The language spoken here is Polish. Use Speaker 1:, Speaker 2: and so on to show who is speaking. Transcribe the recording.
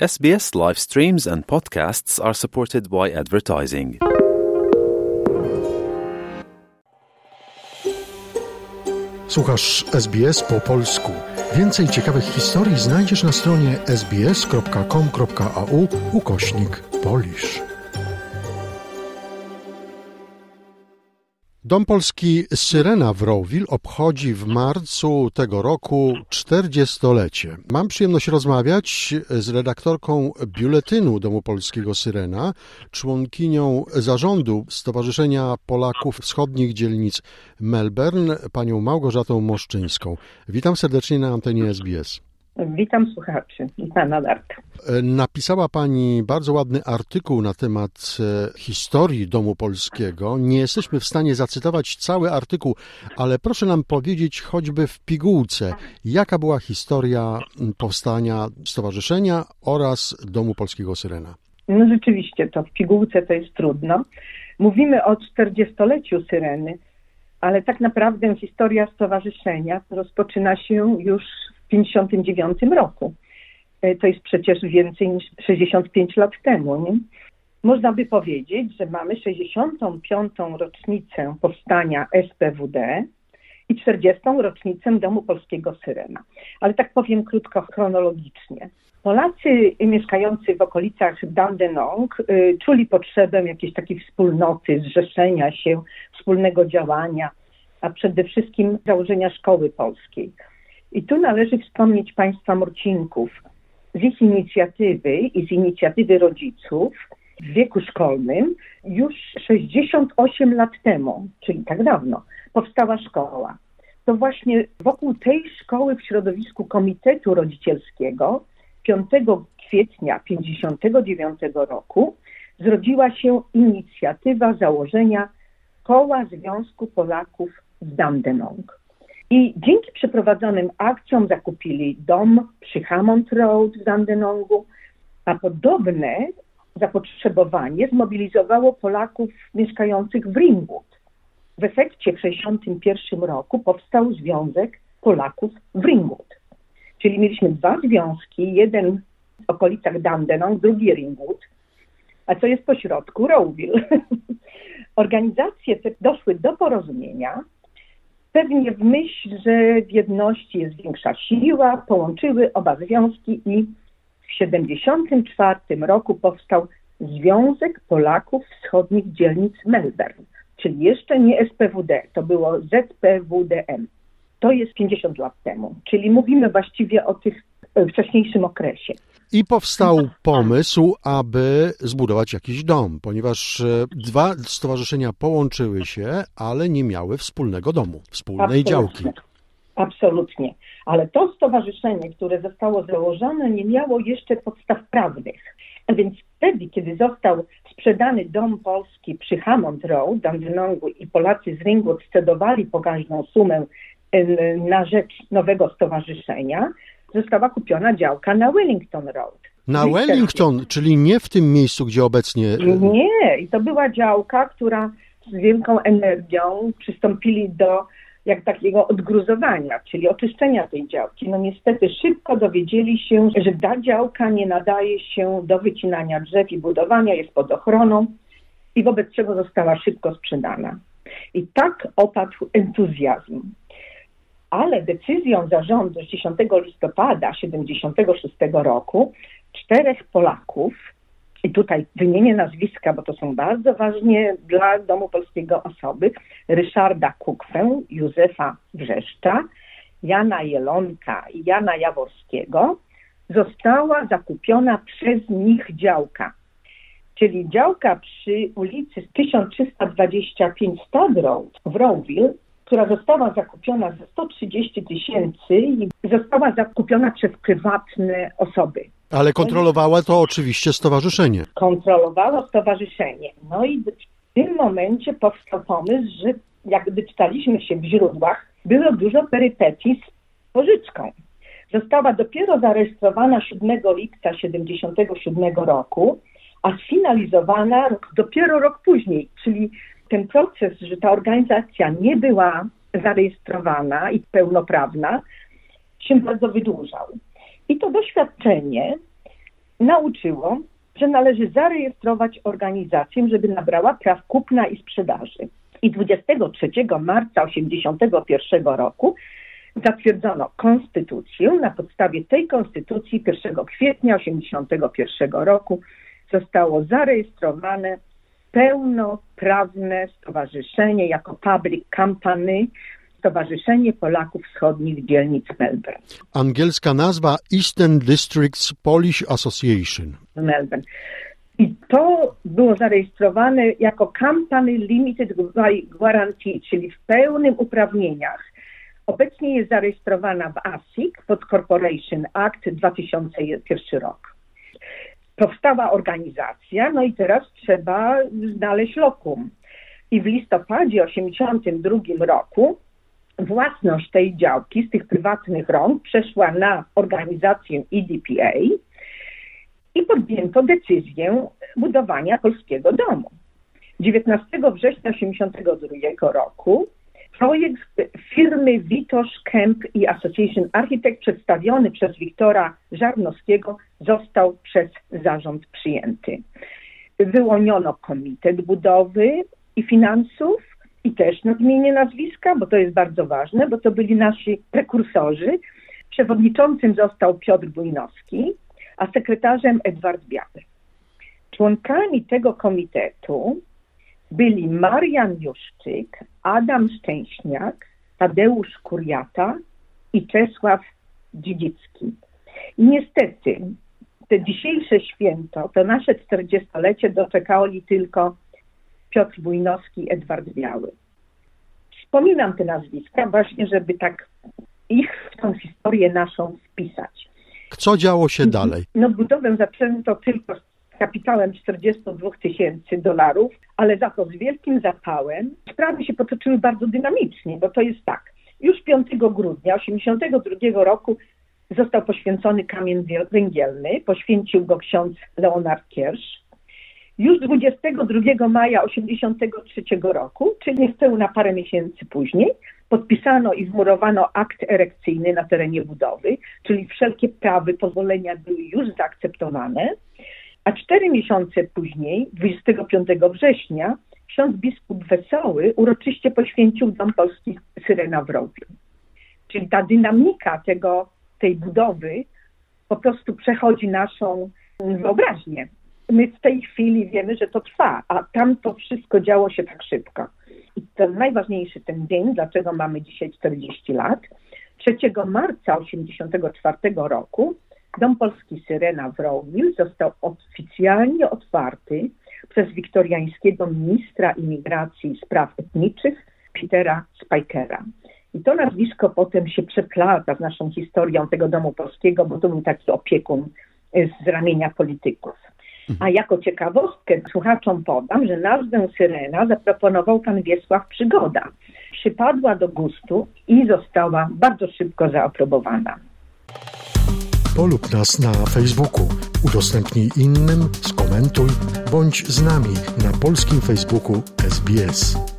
Speaker 1: SBS live streams and podcasts are supported by advertising.
Speaker 2: Słuchasz SBS po polsku. Więcej ciekawych historii znajdziesz na stronie sbs.com.au/Polish. Dom Polski Syrena w Rowville obchodzi w marcu tego roku 40-lecie. Mam przyjemność rozmawiać z redaktorką Biuletynu Domu Polskiego Syrena, członkinią zarządu Stowarzyszenia Polaków Wschodnich Dzielnic Melbourne, panią Małgorzatą Moszczyńską. Witam serdecznie na antenie SBS.
Speaker 3: Witam słuchaczy i pana Darka.
Speaker 2: Napisała pani bardzo ładny artykuł na temat historii Domu Polskiego. Nie jesteśmy w stanie zacytować cały artykuł, ale proszę nam powiedzieć choćby w pigułce, jaka była historia powstania stowarzyszenia oraz Domu Polskiego Syrena.
Speaker 3: No rzeczywiście, to w pigułce to jest trudno. Mówimy o 40-leciu Syreny, ale tak naprawdę historia stowarzyszenia rozpoczyna się już w 1959 roku. To jest przecież więcej niż 65 lat temu. Nie? Można by powiedzieć, że mamy 65. rocznicę powstania SPWD i 40. rocznicę Domu Polskiego Syrena. Ale tak powiem krótko, chronologicznie. Polacy mieszkający w okolicach Dandenong czuli potrzebę jakiejś takiej wspólnoty, zrzeszenia się, wspólnego działania, a przede wszystkim założenia szkoły polskiej. I tu należy wspomnieć państwa Murcinków. Z ich inicjatywy i z inicjatywy rodziców w wieku szkolnym już 68 lat temu, czyli tak dawno, powstała szkoła. To właśnie wokół tej szkoły w środowisku Komitetu Rodzicielskiego 5 kwietnia 1959 roku zrodziła się inicjatywa założenia Koła Związku Polaków z Dandenong. I dzięki przeprowadzonym akcjom zakupili dom przy Hammond Road w Dandenongu, a podobne zapotrzebowanie zmobilizowało Polaków mieszkających w Ringwood. W efekcie w 1961 roku powstał Związek Polaków w Ringwood. Czyli mieliśmy dwa związki, jeden w okolicach Dandenong, drugi Ringwood, a co jest pośrodku? Rowville. Organizacje te doszły do porozumienia, pewnie w myśl, że w jedności jest większa siła, połączyły oba związki i w 1974 roku powstał Związek Polaków Wschodnich Dzielnic Melbourne, czyli jeszcze nie SPWD, to było ZPWDM. To jest 50 lat temu, czyli mówimy właściwie o tych wcześniejszym okresie.
Speaker 2: I powstał pomysł, aby zbudować jakiś dom, ponieważ dwa stowarzyszenia połączyły się, ale nie miały wspólnego domu, wspólnej działki.
Speaker 3: Absolutnie. Ale to stowarzyszenie, które zostało założone, nie miało jeszcze podstaw prawnych. A więc wtedy, kiedy został sprzedany Dom Polski przy Hammond Road, Dandenongu i Polacy z Ringwood scedowali pokaźną sumę na rzecz nowego stowarzyszenia, została kupiona działka na Wellington Road.
Speaker 2: Na Wellington, czyli nie w tym miejscu, gdzie obecnie...
Speaker 3: Nie, i to była działka, która z wielką energią przystąpili do jak takiego odgruzowania, czyli oczyszczenia tej działki. No niestety szybko dowiedzieli się, że ta działka nie nadaje się do wycinania drzew i budowania, jest pod ochroną i wobec czego została szybko sprzedana. I tak opadł entuzjazm. Ale decyzją zarządu z 10 listopada 1976 roku 4 Polaków, i tutaj wymienię nazwiska, bo to są bardzo ważne dla Domu Polskiego osoby, Ryszarda Kukwę, Józefa Wrzeszcza, Jana Jelonka i Jana Jaworskiego, została zakupiona przez nich działka. Czyli działka przy ulicy 1325 Stad Road w Rowville, która została zakupiona za 130 000 i została zakupiona przez prywatne osoby.
Speaker 2: Ale kontrolowała to oczywiście stowarzyszenie.
Speaker 3: Kontrolowało stowarzyszenie. No i w tym momencie powstał pomysł, że jak gdy czytaliśmy się w źródłach, było dużo perypetii z pożyczką. Została dopiero zarejestrowana 7 lipca 1977 roku, a sfinalizowana dopiero rok później, czyli ten proces, że ta organizacja nie była zarejestrowana i pełnoprawna, się bardzo wydłużał. I to doświadczenie nauczyło, że należy zarejestrować organizację, żeby nabrała praw kupna i sprzedaży. I 23 marca 1981 roku zatwierdzono konstytucję. Na podstawie tej konstytucji 1 kwietnia 1981 roku zostało zarejestrowane pełnoprawne stowarzyszenie jako public company, Stowarzyszenie Polaków Wschodnich Dzielnic Melbourne.
Speaker 2: Angielska nazwa Eastern Districts Polish Association.
Speaker 3: Melbourne. I to było zarejestrowane jako Company Limited by Guarantee, czyli w pełnym uprawnieniach. Obecnie jest zarejestrowana w ASIC pod Corporation Act 2001 rok. Powstała organizacja, no i teraz trzeba znaleźć lokum. I w listopadzie 1982 roku własność tej działki z tych prywatnych rąk przeszła na organizację EDPA i podjęto decyzję budowania polskiego domu. 19 września 1982 roku projekt firmy Witosz Kemp i Association Architect przedstawiony przez Wiktora Żarnowskiego został przez zarząd przyjęty. Wyłoniono komitet budowy i finansów i też nadmienię nazwiska, bo to jest bardzo ważne, bo to byli nasi prekursorzy. Przewodniczącym został Piotr Bujnowski, a sekretarzem Edward Biały. Członkami tego komitetu byli Marian Juszczyk, Adam Szczęśniak, Tadeusz Kuriata i Czesław Dziedzicki. I niestety te dzisiejsze święto, to nasze 40-lecie doczekali tylko Piotr Bujnowski i Edward Biały. Wspominam te nazwiska właśnie, żeby tak ich w tą historię naszą wpisać.
Speaker 2: Co działo się dalej?
Speaker 3: No budowę zaczęto tylko z kapitałem $42,000, ale za to z wielkim zapałem. Sprawy się potoczyły bardzo dynamicznie, bo to jest tak. Już 5 grudnia 1982 roku został poświęcony kamień węgielny. Poświęcił go ksiądz Leonard Kiersz. Już 22 maja 1983 roku, czyli niespełna parę miesięcy później, podpisano i wmurowano akt erekcyjny na terenie budowy, czyli wszelkie prawa, pozwolenia były już zaakceptowane, a 4 miesiące później, 25 września, ksiądz biskup Wesoły uroczyście poświęcił Dom Polski Syrena w Wrowiu. Czyli ta dynamika tej budowy po prostu przechodzi naszą wyobraźnię. My w tej chwili wiemy, że to trwa, a tam to wszystko działo się tak szybko. I ten najważniejszy ten dzień, dlaczego mamy dzisiaj 40 lat, 3 marca 1984 roku Dom Polski Syrena w Wrowiu został oficjalnie otwarty przez wiktoriańskiego ministra imigracji i spraw etnicznych Petera Spikera. I to nazwisko potem się przeplata z naszą historią tego Domu Polskiego, bo to był taki opiekun z ramienia polityków. A jako ciekawostkę słuchaczom podam, że nazwę Syrena zaproponował pan Wiesław Przygoda. Przypadła do gustu i została bardzo szybko zaaprobowana.
Speaker 2: Polub nas na Facebooku, udostępnij innym, skomentuj, bądź z nami na polskim Facebooku SBS.